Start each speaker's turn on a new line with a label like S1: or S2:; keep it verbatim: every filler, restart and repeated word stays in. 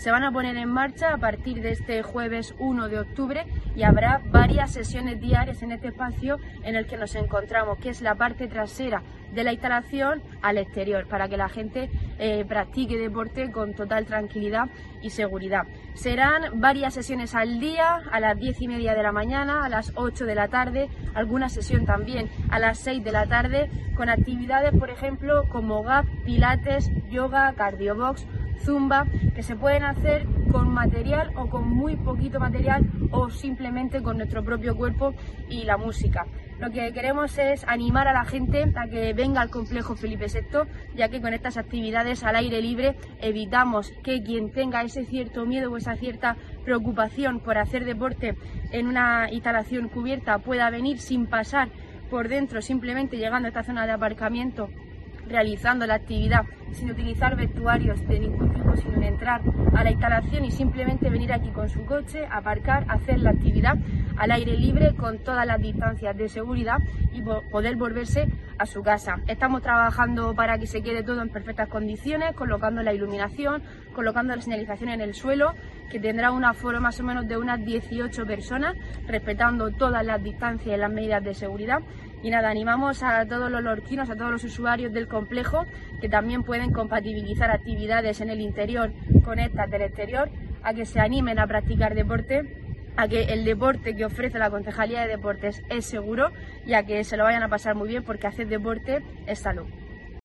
S1: se van a poner en marcha a partir de este jueves uno de octubre y habrá varias sesiones diarias en este espacio en el que nos encontramos, que es la parte trasera de la instalación al exterior, para que la gente eh, practique deporte con total tranquilidad y seguridad. Serán varias sesiones al día, a las diez y media de la mañana, a las ocho de la tarde, alguna sesión también a las seis de la tarde, con actividades, por ejemplo, como gap, pilates, yoga, cardiobox, zumba, que se pueden hacer con material o con muy poquito material o simplemente con nuestro propio cuerpo y la música. Lo que queremos es animar a la gente a que venga al complejo Felipe sexto, ya que con estas actividades al aire libre evitamos que quien tenga ese cierto miedo o esa cierta preocupación por hacer deporte en una instalación cubierta pueda venir sin pasar por dentro, simplemente llegando a esta zona de aparcamiento, realizando la actividad sin utilizar vestuarios de ningún tipo, sin entrar a la instalación y simplemente venir aquí con su coche, aparcar, hacer la actividad al aire libre con todas las distancias de seguridad y poder volverse a su casa. Estamos trabajando para que se quede todo en perfectas condiciones, colocando la iluminación, colocando la señalización en el suelo, que tendrá un aforo más o menos de unas dieciocho personas, respetando todas las distancias y las medidas de seguridad. Y nada, animamos a todos los lorquinos, a todos los usuarios del complejo, que también pueden compatibilizar actividades en el interior con estas del exterior, a que se animen a practicar deporte, a que el deporte que ofrece la Concejalía de Deportes es seguro y a que se lo vayan a pasar muy bien, porque hacer deporte es salud.